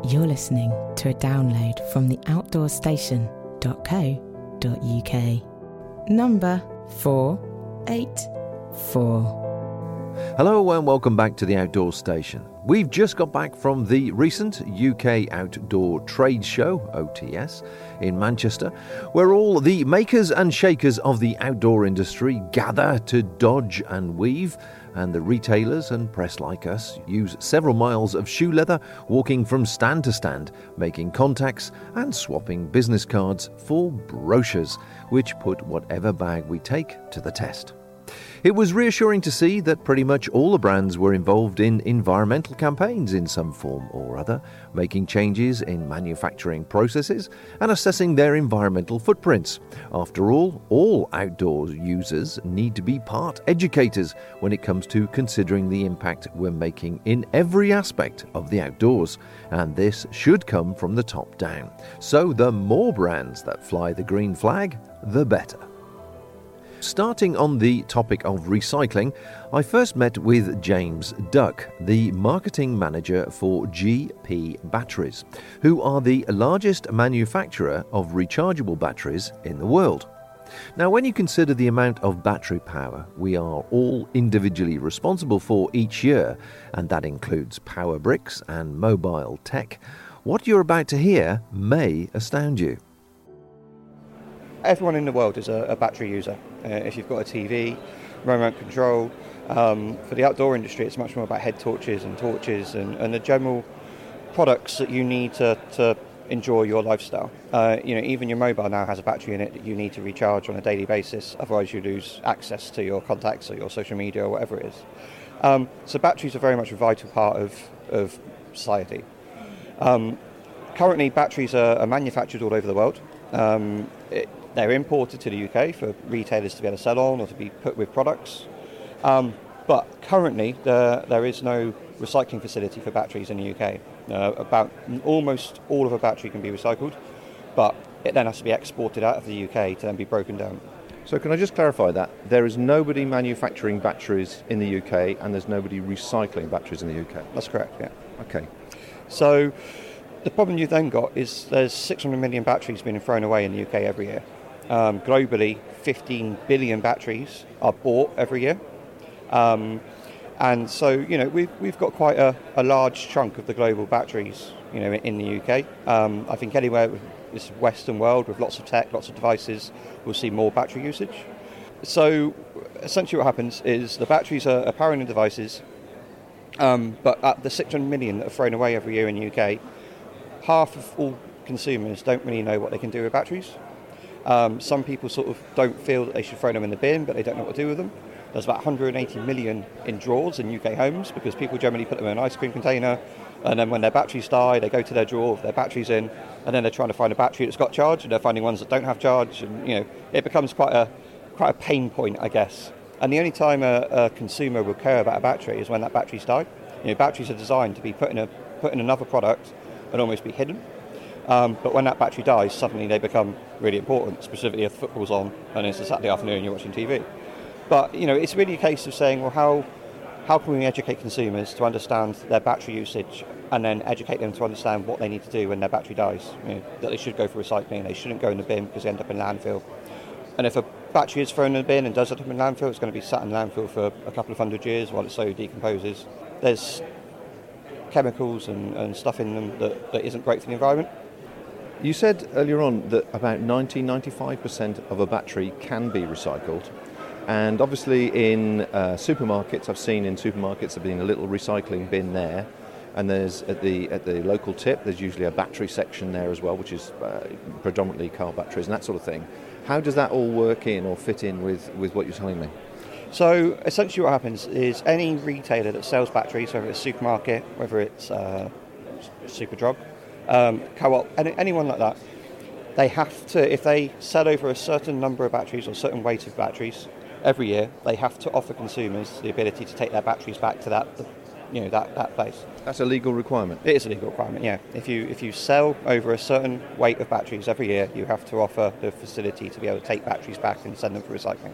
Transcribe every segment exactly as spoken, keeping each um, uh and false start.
You're listening to a download from the outdoor station dot co dot uk. Number four eight four. Hello and welcome back to the Outdoor Station. We've just got back from the recent U K Outdoor Trade Show, O T S, in Manchester, where all the makers and shakers of the outdoor industry gather to dodge and weave, and the retailers and press like us use several miles of shoe leather, walking from stand to stand, making contacts and swapping business cards for brochures, which put whatever bag we take to the test. It was reassuring to see that pretty much all the brands were involved in environmental campaigns in some form or other, making changes in manufacturing processes and assessing their environmental footprints. After all, all outdoor users need to be part educators when it comes to considering the impact we're making in every aspect of the outdoors, and this should come from the top down. So the more brands that fly the green flag, the better. Starting on the topic of recycling, I first met with James Duck, the marketing manager for G P Batteries, who are the largest manufacturer of rechargeable batteries in the world. Now, when you consider the amount of battery power we are all individually responsible for each year, and that includes power bricks and mobile tech, what you're about to hear may astound you. Everyone in the world is a, a battery user. Uh, if you've got a T V, remote control, um, for the outdoor industry it's much more about head torches and torches and, and the general products that you need to, to enjoy your lifestyle. Uh, you know, even your mobile now has a battery in it that you need to recharge on a daily basis, otherwise you lose access to your contacts or your social media or whatever it is. Um, so batteries are very much a vital part of, of society. Um, currently batteries are, are manufactured all over the world. Um, it, They're imported to the U K for retailers to be able to sell on or to be put with products. Um, but currently there, there is no recycling facility for batteries in the U K. Uh, about almost all of a battery can be recycled, but it then has to be exported out of the U K to then be broken down. So can I just clarify that? There is nobody manufacturing batteries in the U K and there's nobody recycling batteries in the U K? That's correct, yeah. Okay. So the problem you've then got is there's six hundred million batteries being thrown away in the U K every year. Um, globally, fifteen billion batteries are bought every year. Um, and so, you know, we've, we've got quite a, a large chunk of the global batteries, you know, in the U K. Um, I think anywhere with this Western world with lots of tech, lots of devices, we'll see more battery usage. So essentially what happens is the batteries are, are powering the devices, um, but at the six hundred million that are thrown away every year in the U K, half of all consumers don't really know what they can do with batteries. Um, some people sort of don't feel that they should throw them in the bin, but they don't know what to do with them. There's about one hundred eighty million in drawers in U K homes because people generally put them in an ice cream container, and then when their batteries die, they go to their drawer with their batteries in, and then they're trying to find a battery that's got charge, and they're finding ones that don't have charge, and you know it becomes quite a quite a pain point, I guess. And the only time a, a consumer will care about a battery is when that battery's died. You know, batteries are designed to be put in a put in another product and almost be hidden. Um, but when that battery dies, suddenly they become really important, specifically if football's on and it's a Saturday afternoon and you're watching T V. But, you know, it's really a case of saying, well, how how can we educate consumers to understand their battery usage and then educate them to understand what they need to do when their battery dies? You know, that they should go for recycling, they shouldn't go in the bin because they end up in landfill. And if a battery is thrown in the bin and does end up in landfill, it's going to be sat in landfill for a couple of hundred years while it slowly decomposes. There's chemicals and, and stuff in them that, that isn't great for the environment. You said earlier on that about ninety to ninety-five percent of a battery can be recycled. And obviously in uh, supermarkets, I've seen in supermarkets there being a little recycling bin there. And there's at the at the local tip, there's usually a battery section there as well, which is uh, predominantly car batteries and that sort of thing. How does that all work in or fit in with, with what you're telling me? So essentially what happens is any retailer that sells batteries, whether it's a supermarket, whether it's uh, Superdrug, um, co-op, any, anyone like that, they have to, if they sell over a certain number of batteries or a certain weight of batteries every year, they have to offer consumers the ability to take their batteries back to that, you know, that, that place. That's a legal requirement? It is a legal requirement, yeah. If you if you sell over a certain weight of batteries every year, you have to offer the facility to be able to take batteries back and send them for recycling.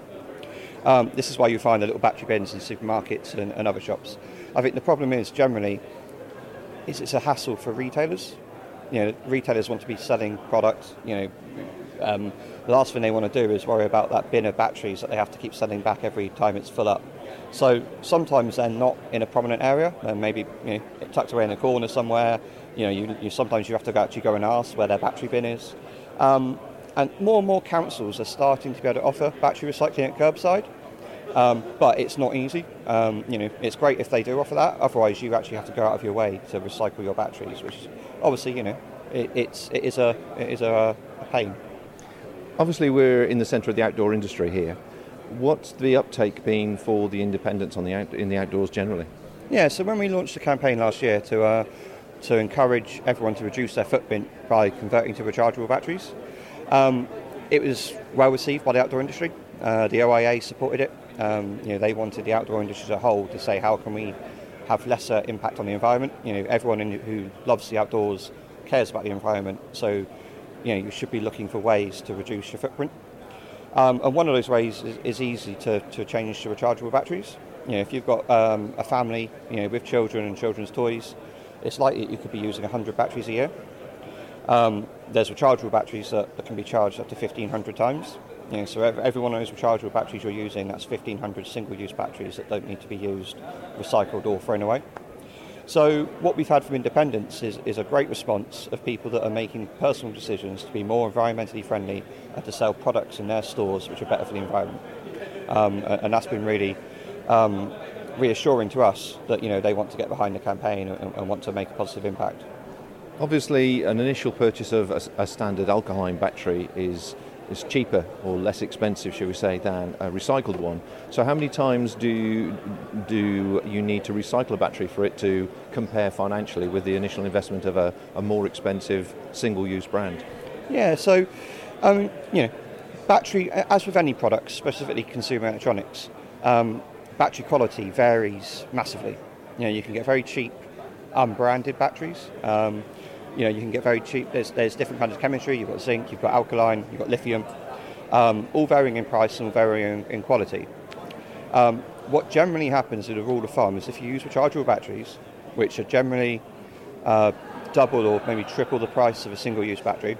Um, this is why you find the little battery bins in supermarkets and, and other shops. I think the problem is generally is it's a hassle for retailers you know, retailers want to be selling products. You know, um, the last thing they want to do is worry about that bin of batteries that they have to keep sending back every time it's full up. So sometimes they're not in a prominent area, and maybe you know, tucked away in a corner somewhere. You know, you, you sometimes you have to actually go and ask where their battery bin is. Um, and more and more councils are starting to be able to offer battery recycling at curbside. Um, but it's not easy. Um, you know, it's great if they do offer that. Otherwise, you actually have to go out of your way to recycle your batteries, which is obviously, you know, it, it's it is a it is a, a pain. Obviously, we're in the centre of the outdoor industry here. What's the uptake been for the independents on the out, in the outdoors generally? Yeah, so when we launched a campaign last year to uh, to encourage everyone to reduce their footprint by converting to rechargeable batteries, um, it was well received by the outdoor industry. Uh, the O I A supported it. Um, you know, they wanted the outdoor industry as a whole to say, how can we have lesser impact on the environment? You know, everyone in, who loves the outdoors cares about the environment, so you know, you should be looking for ways to reduce your footprint. Um, and one of those ways is, is easy to, to change to rechargeable batteries. You know, if you've got um, a family, you know, with children and children's toys, it's likely that you could be using one hundred batteries a year. Um, there's rechargeable batteries that, that can be charged up to fifteen hundred times. You know, so every one of those rechargeable batteries you're using, that's fifteen hundred single-use batteries that don't need to be used, recycled or thrown away. So what we've had from independents is, is a great response of people that are making personal decisions to be more environmentally friendly and to sell products in their stores which are better for the environment. Um, and that's been really um, reassuring to us that, you know, they want to get behind the campaign and, and want to make a positive impact. Obviously, an initial purchase of a, a standard alkaline battery is is cheaper or less expensive, shall we say, than a recycled one. So how many times do do you need to recycle a battery for it to compare financially with the initial investment of a, a more expensive single-use brand? Yeah, so, um, you know, battery, as with any product, specifically consumer electronics, um, battery quality varies massively. You know, you can get very cheap, unbranded batteries. Um, You know, you can get very cheap. There's there's different kinds of chemistry. You've got zinc, you've got alkaline, you've got lithium, um, all varying in price and all varying in quality. Um, what generally happens as a rule of thumb is if you use rechargeable batteries, which are generally uh, double or maybe triple the price of a single-use battery,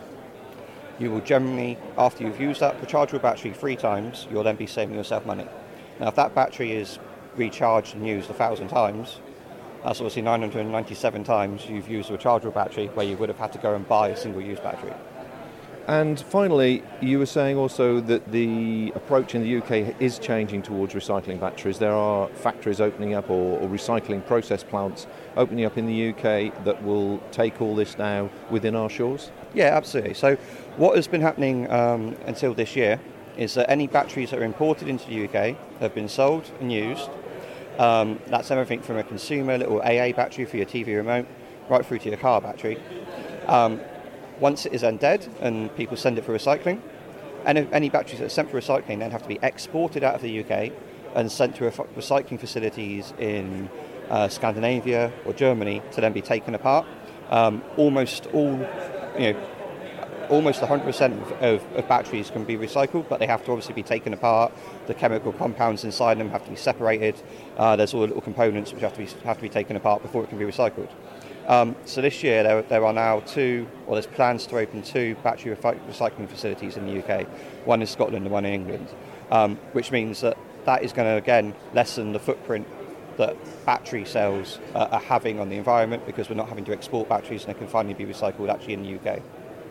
you will generally, after you've used that rechargeable battery three times, you'll then be saving yourself money. Now, if that battery is recharged and used a thousand times, that's obviously nine hundred ninety-seven times you've used a rechargeable battery where you would have had to go and buy a single-use battery. And finally, you were saying also that the approach in the U K is changing towards recycling batteries. There are factories opening up or, or recycling process plants opening up in the U K that will take all this now within our shores? Yeah, absolutely. So what has been happening um, until this year is that any batteries that are imported into the U K have been sold and used. Um, that's everything from a consumer little A A battery for your T V remote right through to your car battery. Um, once it is then dead and people send it for recycling, and if any batteries that are sent for recycling then have to be exported out of the U K and sent to recycling facilities in uh, Scandinavia or Germany to then be taken apart. Um, almost all, you know, almost one hundred percent of, of, of batteries can be recycled, but they have to obviously be taken apart. The chemical compounds inside them have to be separated. Uh, there's all the little components which have to be have to be taken apart before it can be recycled. Um, so this year there, there are now two, or there's plans to open two battery recycling facilities in the U K. One in Scotland and one in England, um, which means that that is going to again lessen the footprint that battery cells uh, are having on the environment, because we're not having to export batteries and they can finally be recycled actually in the U K.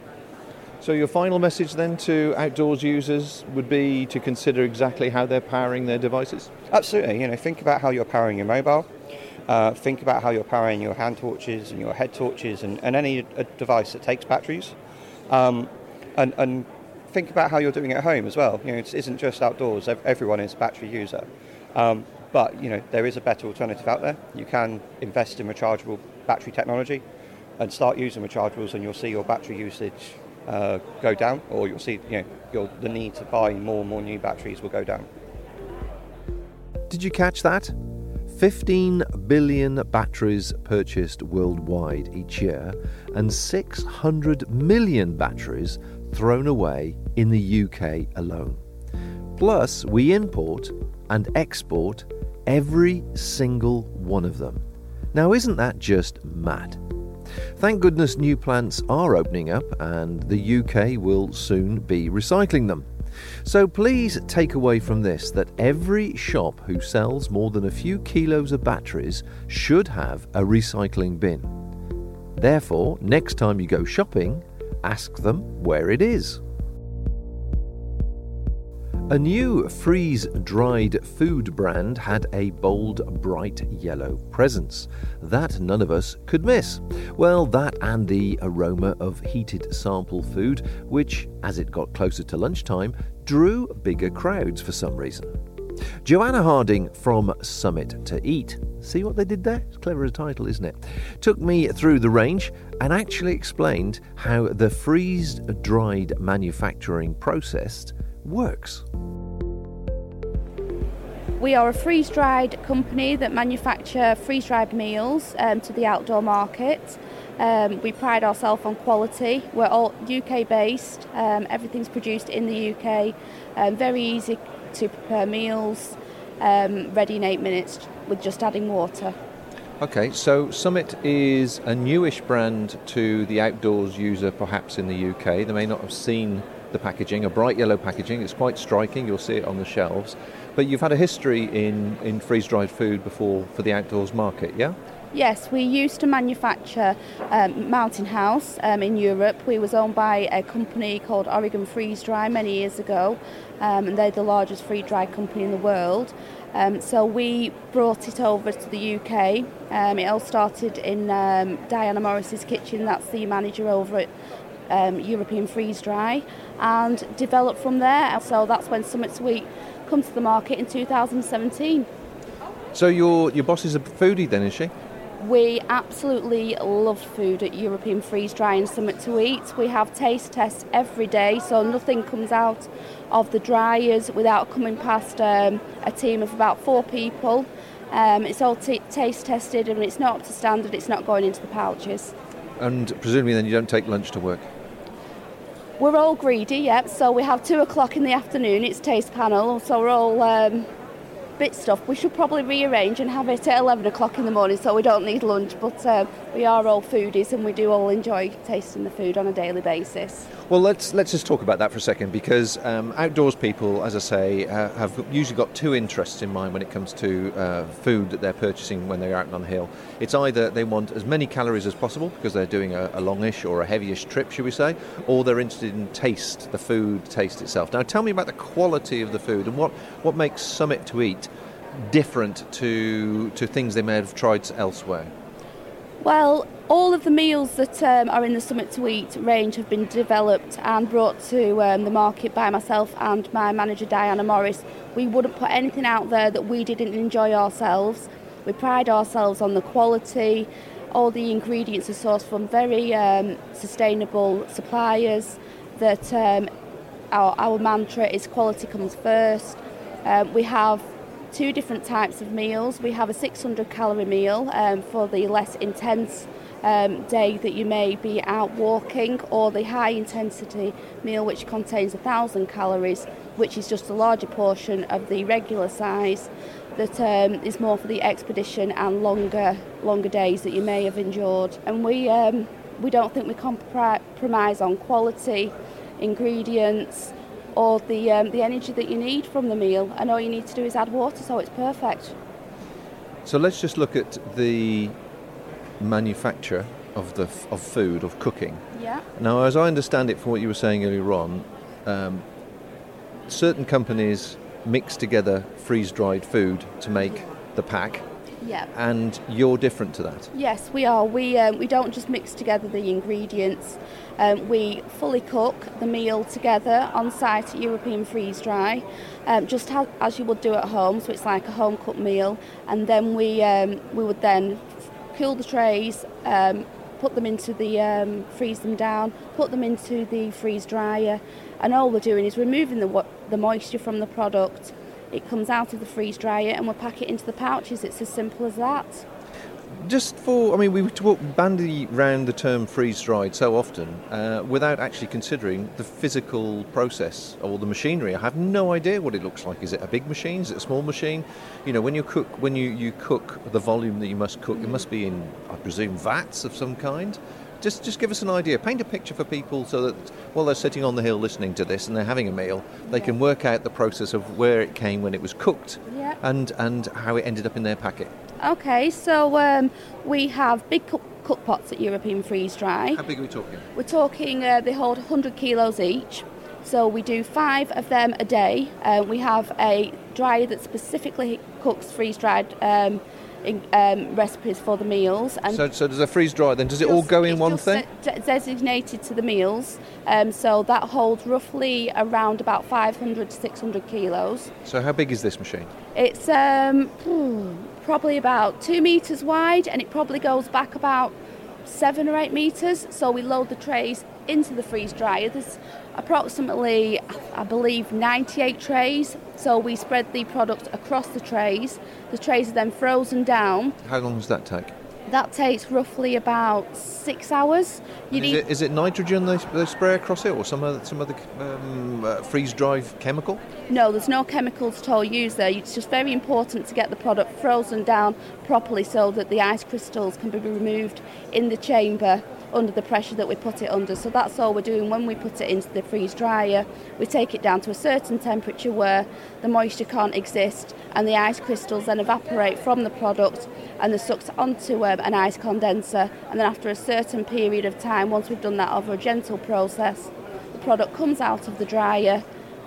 So your final message then to outdoors users would be to consider exactly how they're powering their devices? Absolutely. You know, think about how you're powering your mobile. Uh, think about how you're powering your hand torches and your head torches and, and any a device that takes batteries. Um, and, and think about how you're doing it at home as well. You know, it isn't just outdoors. Everyone is a battery user. Um, but, you know, there is a better alternative out there. You can invest in rechargeable battery technology and start using rechargeables, and you'll see your battery usage Uh, go down, or you'll see, you know, your, the need to buy more and more new batteries will go down. Did you catch that? fifteen billion batteries purchased worldwide each year, and six hundred million batteries thrown away in the U K alone. Plus, we import and export every single one of them. Now, isn't that just mad? Thank goodness new plants are opening up and the U K will soon be recycling them. So please take away from this that every shop who sells more than a few kilos of batteries should have a recycling bin. Therefore, next time you go shopping, ask them where it is. A new freeze-dried food brand had a bold, bright yellow presence that none of us could miss. Well, that and the aroma of heated sample food, which, as it got closer to lunchtime, drew bigger crowds for some reason. Joanna Harding from Summit to Eat, see what they did there? It's clever a title, isn't it? Took me through the range and actually explained how the freeze-dried manufacturing process works. We are a freeze-dried company that manufacture freeze-dried meals um, to the outdoor market. Um, we pride ourselves on quality. We're all U K based. Um, everything's produced in the U K. Um, very easy to prepare meals, um, ready in eight minutes with just adding water. Okay, so Summit is a newish brand to the outdoors user perhaps in the U K. They may not have seen the packaging, a bright yellow packaging. It's quite striking, you'll see it on the shelves. But you've had a history in, in freeze-dried food before for the outdoors market, yeah? Yes, we used to manufacture um, Mountain House um, in Europe. We was owned by a company called Oregon Freeze Dry many years ago, um, and they're the largest freeze-dry company in the world. Um, so we brought it over to the U K. Um, it all started in um, Diana Morris's kitchen. That's the manager over at um, European Freeze Dry, and developed from there. So that's when Summit to Eat come to the market in two thousand seventeen. So your your boss is a foodie then, is she? We absolutely love food at European Freeze Dry and Summit to Eat. We have taste tests every day, so nothing comes out of the dryers without coming past um, a team of about four people. Um, it's all t- taste tested, and when it's not up to standard, it's not going into the pouches. And presumably then you don't take lunch to work? We're all greedy, yep, so we have two o'clock in the afternoon, it's taste panel, so we're all um, bit stuffed. We should probably rearrange and have it at eleven o'clock in the morning so we don't need lunch, but uh, we are all foodies and we do all enjoy tasting the food on a daily basis. Well, let's let's just talk about that for a second, because um, outdoors people, as I say, uh, have usually got two interests in mind when it comes to uh, food that they're purchasing when they're out on the hill. It's either they want as many calories as possible because they're doing a, a longish or a heavyish trip, should we say, or they're interested in taste, the food taste itself. Now, tell me about the quality of the food and what, what makes Summit to Eat different to to things they may have tried elsewhere. Well, all of the meals that um, are in the Summit to Eat range have been developed and brought to um, the market by myself and my manager Diana Morris. We wouldn't put anything out there that we didn't enjoy ourselves. We pride ourselves on the quality. All the ingredients are sourced from very um, sustainable suppliers. That um, our, our mantra is quality comes first. Um, we have two different types of meals. We have a six hundred calorie meal um, for the less intense um, day that you may be out walking, or the high intensity meal which contains one thousand calories, which is just a larger portion of the regular size, that um, is more for the expedition and longer longer days that you may have endured. And we um, we don't think we compromise on quality, ingredients, or the um, the energy that you need from the meal, and all you need to do is add water, so it's perfect. So let's just look at the manufacture of the of food, of cooking. Yeah. Now, as I understand it from what you were saying earlier on, um, certain companies mix together freeze-dried food to make the pack. Yeah. And you're different to that. Yes, we are. We um, we don't just mix together the ingredients. Um, we fully cook the meal together on site at European Freeze Dry, um, just ha- as you would do at home. So it's like a home cooked meal, and then we um, we would then cool the trays, um, put them into the um, freeze them down, put them into the freeze dryer, and all we're doing is removing the the moisture from the product. It comes out of the freeze dryer and we'll pack it into the pouches. It's as simple as that. just for, I mean, we talk bandy round the term freeze-dried so often uh, without actually considering the physical process or the machinery. I have no idea what it looks like. Is it a big machine? Is it a small machine? You know, when you cook, when you, you cook the volume that you must cook, it must be in, I presume, vats of some kind. Just just give us an idea. Paint a picture for people so that while they're sitting on the hill listening to this and they're having a meal, they yeah. can work out the process of where it came when it was cooked yeah. and, and how it ended up in their packet. Okay, so um, we have big cook, cook pots at European Freeze Dry. How big are we talking? We're talking, uh, they hold one hundred kilos each. So we do five of them a day. Uh, we have a dryer that specifically cooks freeze-dried um, in, um, recipes for the meals. And so, so does a freeze dry then? Does it all go in one thing? It's designated to the meals. Um, so that holds roughly around about five hundred to six hundred kilos. So how big is this machine? It's um, hmm, probably about two metres wide, and it probably goes back about seven or eight metres. So we load the trays into the freeze dryer. There's approximately, I believe, ninety-eight trays. So we spread the product across the trays. The trays are then frozen down. How long does that take? That takes roughly about six hours. You is, need it, is it nitrogen they, they spray across it, or some other some other um, uh, freeze-dry chemical? No, there's no chemicals at all used there. It's just very important to get the product frozen down properly so that the ice crystals can be removed in the chamber under the pressure that we put it under. So that's all we're doing when we put it into the freeze dryer. We take it down to a certain temperature where the moisture can't exist, and the ice crystals then evaporate from the product and they're sucked onto um, an ice condenser, and then after a certain period of time, once we've done that over a gentle process, the product comes out of the dryer.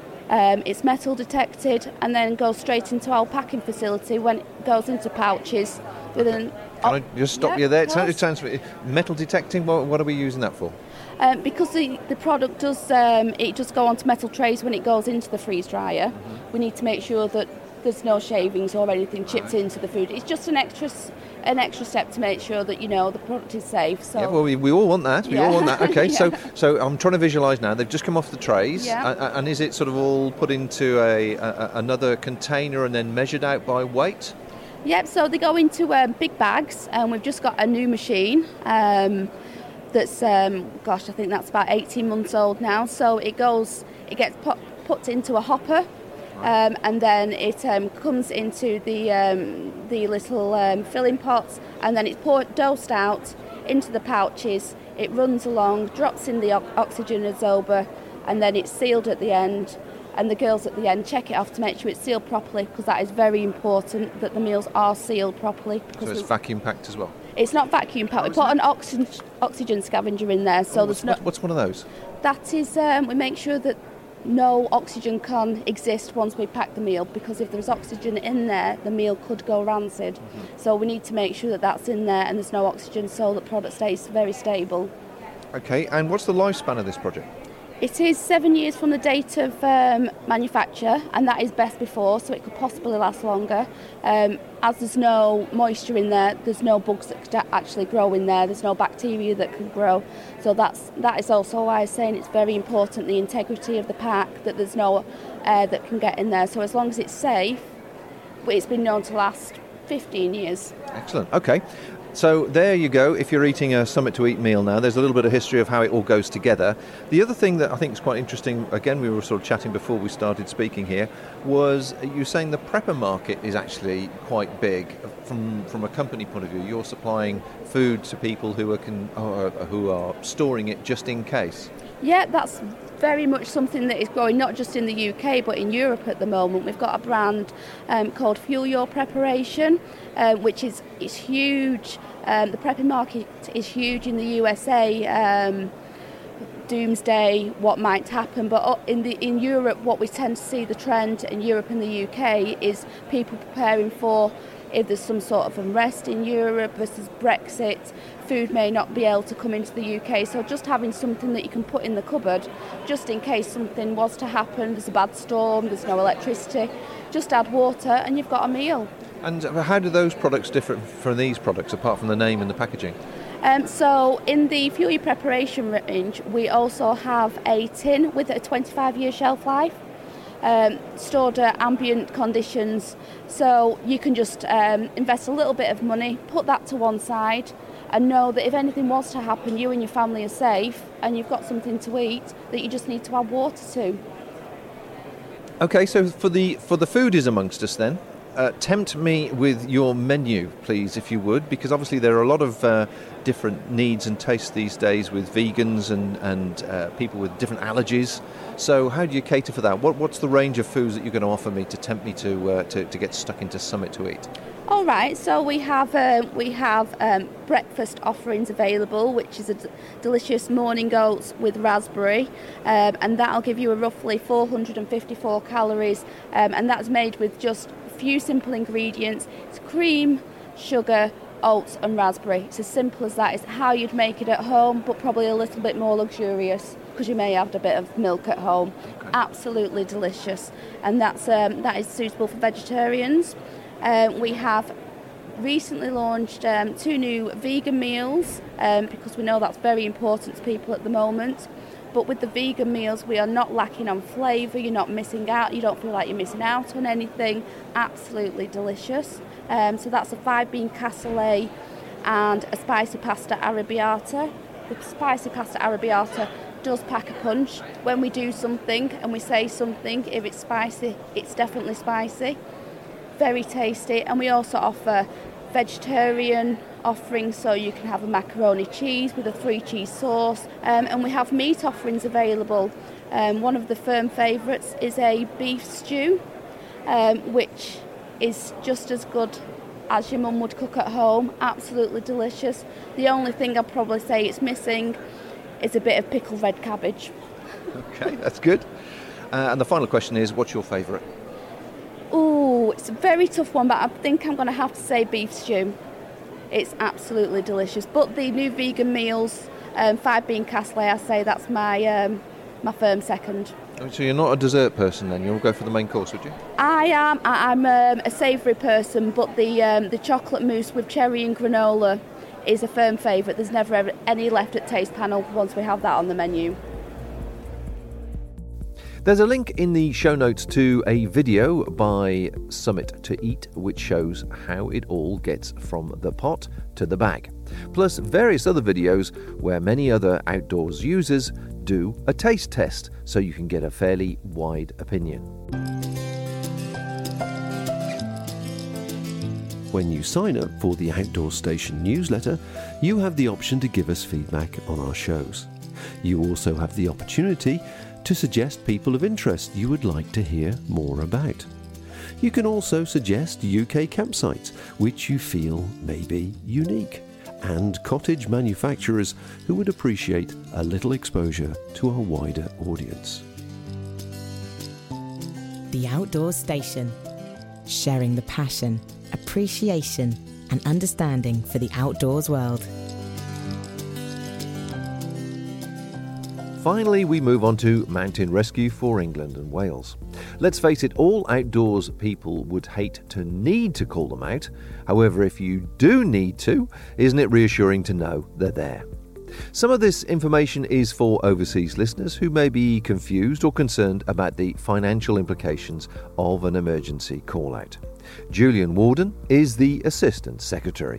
Um, it's metal detected and then goes straight into our packing facility when it goes into pouches. Within, Can I just stop yeah, you there? It sounds, it sounds metal detecting. What, what are we using that for? Um, because the, the product does um, it does go onto metal trays when it goes into the freeze dryer. Mm-hmm. We need to make sure that there's no shavings or anything chipped right. into the food. It's just an extra an extra step to make sure that you know the product is safe. So yeah, well, we, we all want that. We yeah. all want that. Okay, yeah. so so I'm trying to visualise now. They've just come off the trays, yeah. and, and is it sort of all put into a, a another container and then measured out by weight? Yep. So they go into um, big bags, and we've just got a new machine. Um, that's um, gosh, I think that's about eighteen months old now. So it goes, it gets put put into a hopper. Um, and then it um, comes into the um, the little um, filling pots, and then it's poured, dosed out into the pouches. It runs along, drops in the o- oxygen absorber, and then it's sealed at the end. And the girls at the end check it off to make sure it's sealed properly, because that is very important that the meals are sealed properly. So it's we, vacuum packed as well? It's not vacuum packed. Oh, we put an oxygen oxygen scavenger in there, so oh, there's what's, no. What's one of those? That is, um, we make sure that no oxygen can exist once we pack the meal, because if there's oxygen in there, the meal could go rancid. Mm-hmm. So we need to make sure that that's in there and there's no oxygen, so the product stays very stable. Okay, and what's the lifespan of this project? It is seven years from the date of um, manufacture, and that is best before, so it could possibly last longer. Um, as there's no moisture in there, there's no bugs that could actually grow in there, there's no bacteria that can grow. So that's that is also why I'm saying it's very important, the integrity of the pack, that there's no air that can get in there. So as long as it's safe, it's been known to last fifteen years. Excellent, okay. So there you go. If you're eating a Summit to Eat meal now, there's a little bit of history of how it all goes together. The other thing that I think is quite interesting, again, we were sort of chatting before we started speaking here, was you were saying the prepper market is actually quite big from from a company point of view. You're supplying food to people who are can, uh, who are storing it just in case. Yeah, that's very much something that is growing not just in the U K but in Europe at the moment. We've got a brand um, called Fuel Your Preparation, uh, which is is huge. Um, the prepping market is huge in the U S A. Um, doomsday, what might happen, but in the in Europe, what we tend to see the trend in Europe and the U K is people preparing for if there's some sort of unrest in Europe versus Brexit. Food may not be able to come into the U K, so just having something that you can put in the cupboard just in case something was to happen, there's a bad storm, there's no electricity, just add water and you've got a meal. And how do those products differ from these products, apart from the name and the packaging? Um, so in the Fuel Your Preparation range, we also have a tin with a twenty-five year shelf life. um, stored at ambient conditions. So you can just um, invest a little bit of money, put that to one side, and know that if anything was to happen, you and your family are safe and you've got something to eat that you just need to add water to. Okay, so for the for the foodies amongst us then, uh, tempt me with your menu, please, if you would, because obviously there are a lot of uh, different needs and tastes these days with vegans and, and uh, people with different allergies. So how do you cater for that? What What's the range of foods that you're going to offer me to tempt me to uh, to, to get stuck into Summit to eat? All right, so we have uh, we have um, breakfast offerings available, which is a d- delicious morning oats with raspberry, um, and that'll give you a roughly four hundred fifty-four calories, um, and that's made with just a few simple ingredients. It's cream, sugar, oats and raspberry. It's as simple as that. It's how you'd make it at home, but probably a little bit more luxurious because you may have a bit of milk at home. Okay. Absolutely delicious, and that's um, that is suitable for vegetarians. Um, we have recently launched um, two new vegan meals um, because we know that's very important to people at the moment. But with the vegan meals, we are not lacking on flavour. You're not missing out. You don't feel like you're missing out on anything. Absolutely delicious. Um, so that's a five-bean cassoulet and a spicy pasta arrabbiata. The spicy pasta arrabbiata does pack a punch. When we do something and we say something, if it's spicy, it's definitely spicy. Very tasty, and we also offer vegetarian offerings, so you can have a macaroni cheese with a three cheese sauce, um, and we have meat offerings available. Um, one of the firm favourites is a beef stew, um, which is just as good as your mum would cook at home. Absolutely delicious. The only thing I'd probably say it's missing is a bit of pickled red cabbage. Okay, that's good. Uh, and the final question is, what's your favourite? Ooh, it's a very tough one, but I think I'm going to have to say beef stew. It's absolutely delicious. But the new vegan meals, um, five bean cassoulet, I say that's my um, my firm second. So you're not a dessert person then? You'll go for the main course, would you? I am. I, I'm um, a savoury person, but the um, the chocolate mousse with cherry and granola is a firm favourite. There's never ever any left at Taste Panel once we have that on the menu. There's a link in the show notes to a video by Summit to Eat, which shows how it all gets from the pot to the bag, plus various other videos where many other outdoors users do a taste test, so you can get a fairly wide opinion. When you sign up for the Outdoor Station newsletter, you have the option to give us feedback on our shows. You also have the opportunity to suggest people of interest you would like to hear more about. You can also suggest U K campsites which you feel may be unique, and cottage manufacturers who would appreciate a little exposure to a wider audience. The Outdoor Station, sharing the passion, appreciation and understanding for the outdoors world. Finally, we move on to Mountain Rescue for England and Wales. Let's face it, all outdoors people would hate to need to call them out. However, if you do need to, isn't it reassuring to know they're there? Some of this information is for overseas listeners who may be confused or concerned about the financial implications of an emergency call-out. Julian Warden is the Assistant Secretary.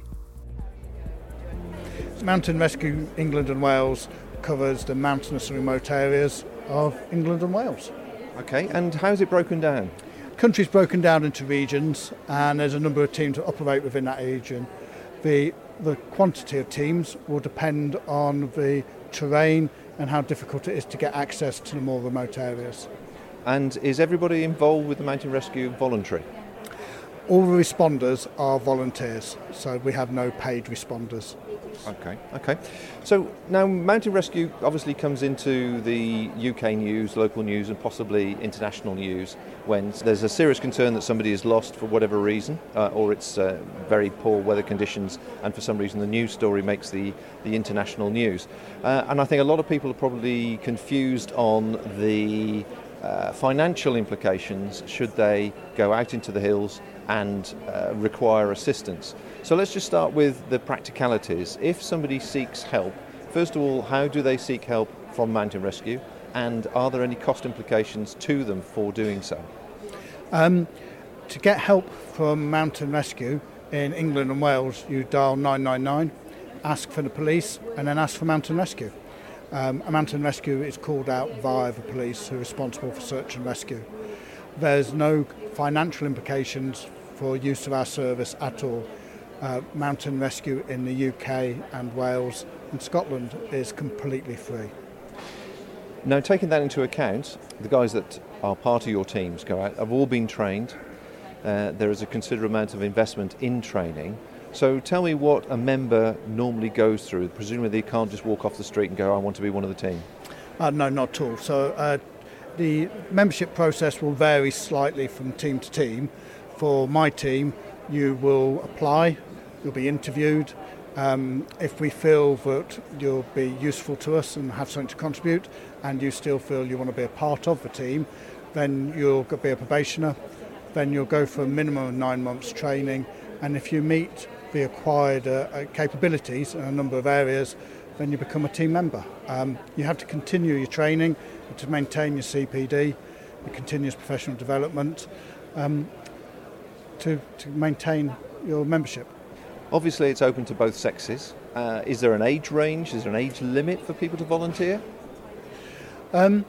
Mountain Rescue England and Wales covers the mountainous and remote areas of England and Wales. Okay, and how's it broken down? Country's broken down into regions, and there's a number of teams that operate within that region. The the quantity of teams will depend on the terrain and how difficult it is to get access to the more remote areas. And is everybody involved with the mountain rescue voluntary? All the responders are volunteers, so we have no paid responders. Okay, okay. So now mountain rescue obviously comes into the U K news, local news and possibly international news when there's a serious concern that somebody is lost for whatever reason, uh, or it's uh, very poor weather conditions, and for some reason the news story makes the, the international news. Uh, and I think a lot of people are probably confused on the uh, financial implications should they go out into the hills and uh, require assistance. So let's just start with the practicalities. If somebody seeks help, first of all, how do they seek help from Mountain Rescue? and are there any cost implications to them for doing so? Um, to get help from Mountain Rescue in England and Wales, you dial nine nine nine, ask for the police, and then ask for Mountain Rescue. Um, a Mountain Rescue is called out via the police, who are responsible for search and rescue. There's no financial implications for use of our service at all. Uh, Mountain Rescue in the U K and Wales and Scotland is completely free. Now, taking that into account, the guys that are part of your teams go out have all been trained. Uh, there is a considerable amount of investment in training. So tell me what a member normally goes through. Presumably they can't just walk off the street and go, I want to be one of the team. Uh, no, not at all. So uh, the membership process will vary slightly from team to team. For my team, you will apply, you'll be interviewed. Um, if we feel that you'll be useful to us and have something to contribute, and you still feel you want to be a part of the team, then you'll be a probationer. Then you'll go for a minimum of nine months training, and if you meet the acquired uh, capabilities in a number of areas, then you become a team member. Um, you have to continue your training to maintain your C P D, your continuous professional development, um, to, to maintain your membership. Obviously it's open to both sexes. Uh, is there an age range? Is there an age limit for people to volunteer? Um,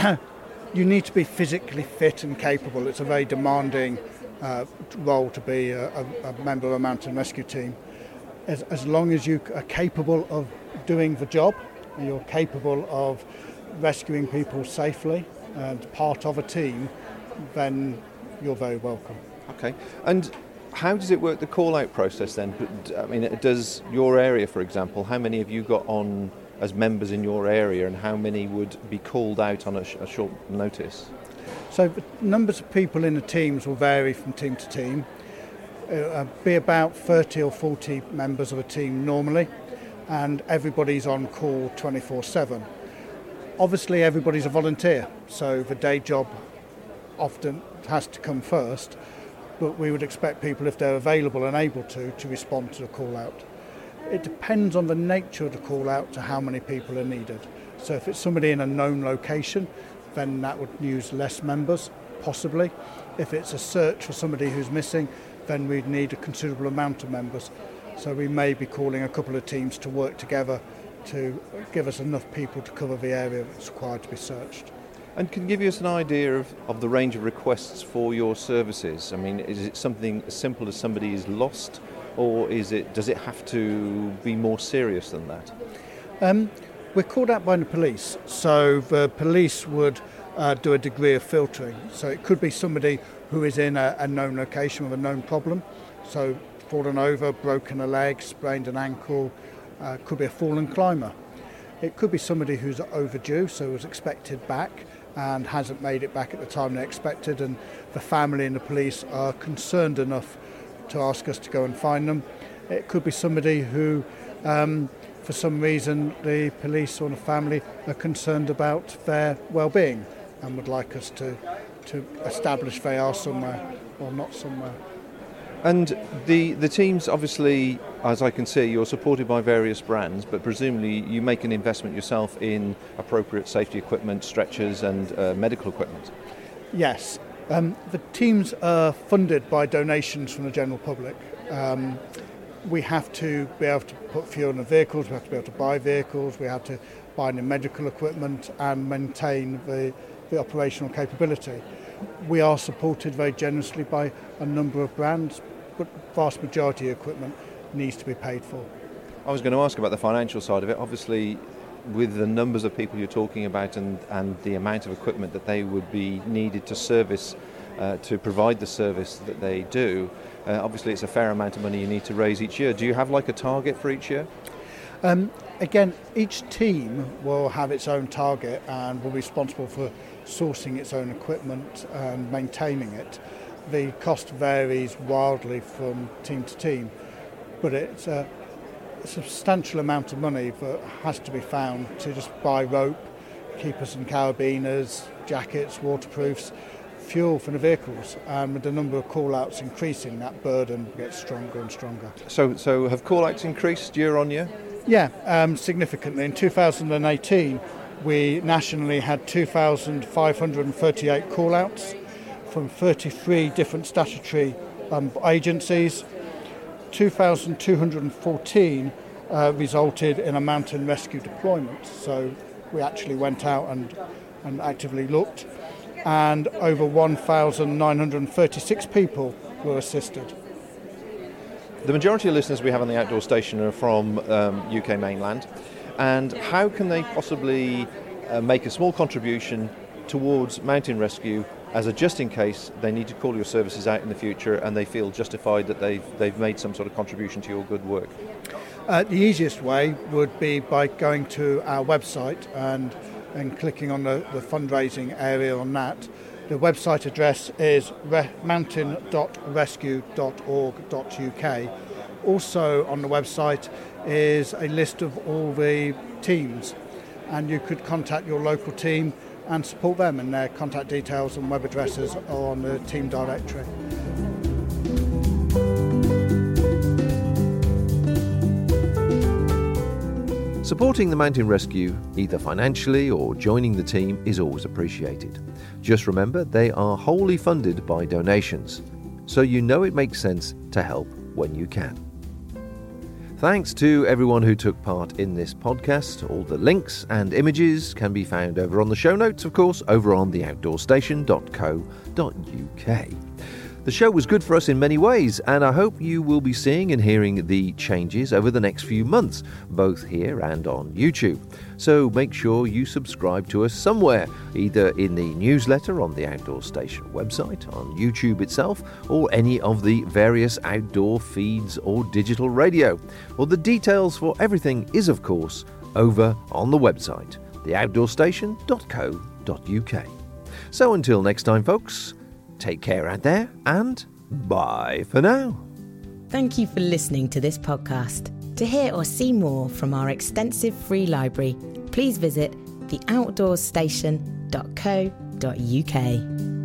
you need to be physically fit and capable. It's a very demanding uh, role to be a, a, a member of a mountain rescue team. As, as long as you are capable of doing the job, you're capable of rescuing people safely and part of a team, then you're very welcome. Okay. And how does it work, the call-out process then? I mean, does your area, for example, how many have you got on as members in your area, and how many would be called out on a, sh- a short notice? So the numbers of people in the teams will vary from team to team. It'll be about thirty or forty members of a team normally, and everybody's on call twenty-four seven. Obviously everybody's a volunteer, so the day job often has to come first, but we would expect people, if they're available and able to, to respond to the call out. It depends on the nature of the call out to how many people are needed. So if it's somebody in a known location, then that would use less members, possibly. If it's a search for somebody who's missing, then we'd need a considerable amount of members. So we may be calling a couple of teams to work together to give us enough people to cover the area that's required to be searched. And can you give us an idea of, of the range of requests for your services? I mean, is it something as simple as somebody is lost, or is it? Does it have to be more serious than that? Um, we're called out by the police, so the police would uh, do a degree of filtering. So it could be somebody who is in a, a known location with a known problem, so fallen over, broken a leg, sprained an ankle, uh, could be a fallen climber. It could be somebody who's overdue, so was expected back and hasn't made it back at the time they expected, and the family and the police are concerned enough to ask us to go and find them. It could be somebody who, um, for some reason, the police or the family are concerned about their well-being and would like us to, to establish they are somewhere or not somewhere. And the, the teams, obviously, as I can see, you're supported by various brands, but presumably you make an investment yourself in appropriate safety equipment, stretchers and uh, medical equipment. Yes. Um, the teams are funded by donations from the general public. Um, we have to be able to put fuel in the vehicles, we have to be able to buy vehicles, we have to buy new medical equipment and maintain the, the operational capability. We are supported very generously by a number of brands, but the vast majority of equipment needs to be paid for. I was going to ask about the financial side of it. Obviously, with the numbers of people you're talking about and, and the amount of equipment that they would be needed to service, uh, to provide the service that they do, uh, obviously it's a fair amount of money you need to raise each year. Do you have like a target for each year? Um, again, each team will have its own target and will be responsible for sourcing its own equipment and maintaining it. The cost varies wildly from team to team, but it's a, a substantial amount of money that has to be found to just buy rope, keepers and carabiners, jackets, waterproofs, fuel for the vehicles, and with the number of call-outs increasing, that burden gets stronger and stronger. So, so have call-outs increased year on year? Yeah, um, significantly. In two thousand eighteen, we nationally had two thousand five hundred thirty-eight call-outs from thirty-three different statutory um, agencies. two thousand two hundred fourteen uh, resulted in a mountain rescue deployment, so we actually went out and, and actively looked, and over one thousand nine hundred thirty-six people were assisted. The majority of listeners we have on the Outdoor Station are from um, U K mainland, and how can they possibly uh, make a small contribution towards mountain rescue as a just in case they need to call your services out in the future and they feel justified that they've, they've made some sort of contribution to your good work? Uh, the easiest way would be by going to our website and, and clicking on the, the fundraising area on that. The website address is re- mountain dot rescue dot org dot U K. Also on the website is a list of all the teams, and you could contact your local team and support them, and their contact details and web addresses are on the team directory. Supporting the mountain rescue, either financially or joining the team, is always appreciated. Just remember, they are wholly funded by donations, so you know it makes sense to help when you can. Thanks to everyone who took part in this podcast. All the links and images can be found over on the show notes, of course, over on the outdoor station dot co dot U K. The show was good for us in many ways, and I hope you will be seeing and hearing the changes over the next few months, both here and on YouTube. So make sure you subscribe to us somewhere, either in the newsletter on the Outdoor Station website, on YouTube itself, or any of the various outdoor feeds or digital radio. Well, the details for everything is, of course, over on the website, the outdoor station dot co dot U K. So until next time, folks, take care out there, and bye for now. Thank you for listening to this podcast. To hear or see more from our extensive free library, please visit the outdoor station dot co dot U K.